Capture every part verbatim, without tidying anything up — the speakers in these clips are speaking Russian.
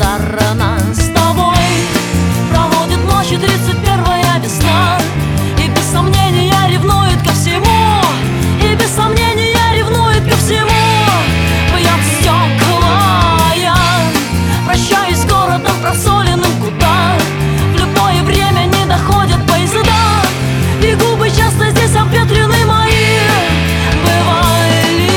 неблагодарна. С тобой проводит ночи тридцать первая весна, и без сомнения ревнует ко всему, и без сомнения ревнует ко всему. Бьет стекла я, прощаюсь с городом просоленным, куда в любое время не доходят поезда, и губы часто здесь обветрены мои. Бывали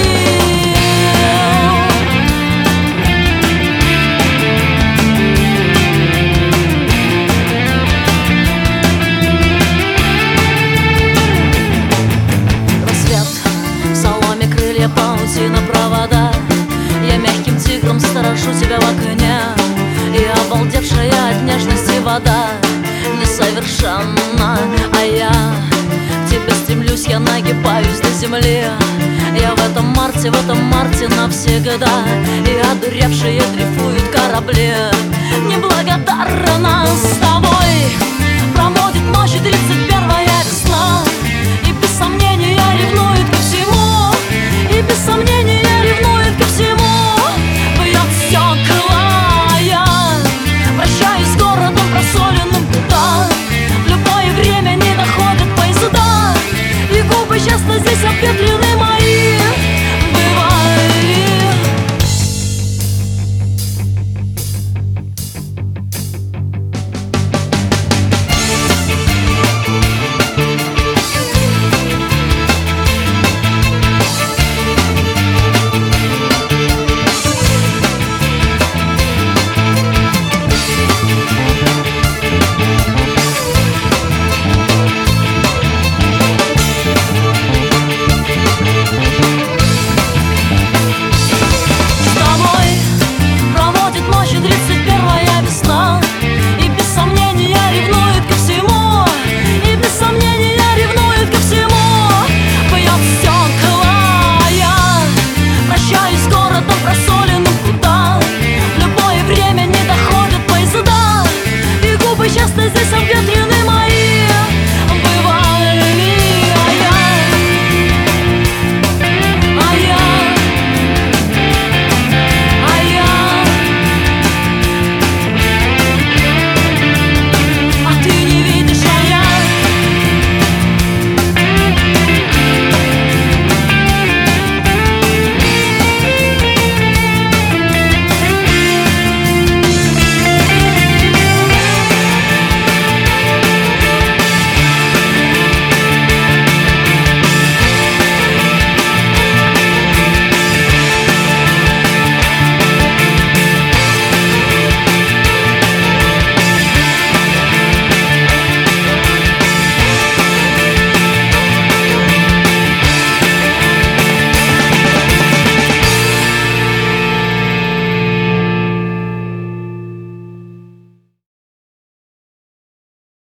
рассвет, в соломе крылья, паутина, провода. Я мягким тигром сторожу тебя в окне, и обалдевшая от нежности вода несовершенна, а я к тебе стремлюсь, я нагибаюсь до земли. Я в этом марте, в этом марте навсегда, и одуревшие дрейфуют корабли. Неблагодарна с тобой